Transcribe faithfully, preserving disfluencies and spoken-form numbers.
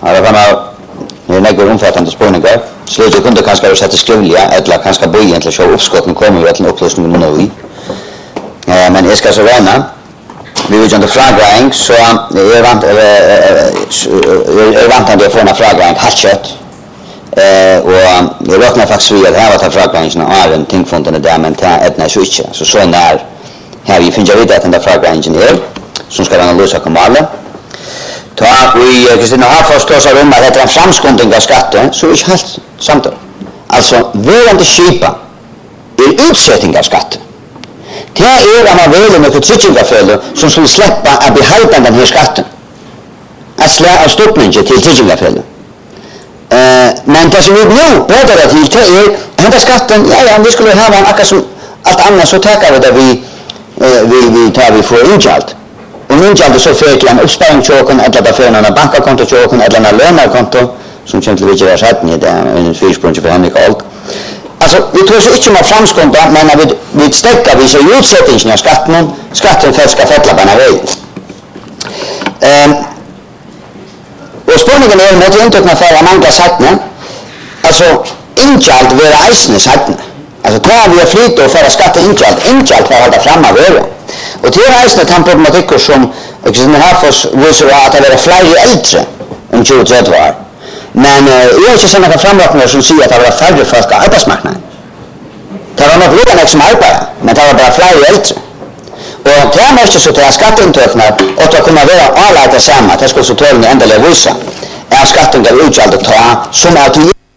Här kan man lägga omfattande spårningar. Slutet kunde kanske vara sätta skrivliga eller kanske bo egentligen show uppskotten kommer ju till upplösning nu. Eh men jag ska så vänna. Vi vill ju inte fråga så är vant är vant att få en fråga en hatchet. Eh och jag räknar faktiskt vi att här var frågan är en ting från den där men ta etna switch så så när här vi finner ut att den där frågan är som ska analysera kommunala. Ta vi Kristina har förstås av om att det är en framskonding av skatten så är det helt sant. Alltså verande skipa är utsättning av skatten. Det är att man väljer något tryggingafälle som skulle släppa att behalta den här skatten. Att släppa stoppningen till tryggingafälle. Uh, men det som vi nu pratar om det är den här skatten, ja, ja, vi skulle ha en akka som allt annat så tackar vi där vi, uh, vi, vi tar vi får inköld. Och inköld är så för till en uppsparingstjåken eller där för en bankakontotjåken eller en lönekonto som känner vi inte är satt ner där en fyrspunkt för henne kallt. Alltså vi tror så inte om framskonta men när vi vi stäcker vi så utsättningen av skatten skatten för ska fälla på en väg. Ehm och spårningen är mot intäkterna för att man kan sätta alltså inköld vara eisne sätta. Alltså tar vi flyt och för skatta inköld inköld för att hålla fram av över. Och det är eisne den problematiken som exempel här för visar att det är fler äldre än tjugo trettio år. Men uh, jag har inte sett några framräkningar som säger att det var färre folk på arbetsmarknaden. Det var nog lika mycket som arbetar, men det var bara fler äldre. Och det måste så till skatteintäkterna och att kunna vara alla det samma, det skulle så tålen ändå visa. Är skatten gav utgåld att ta som att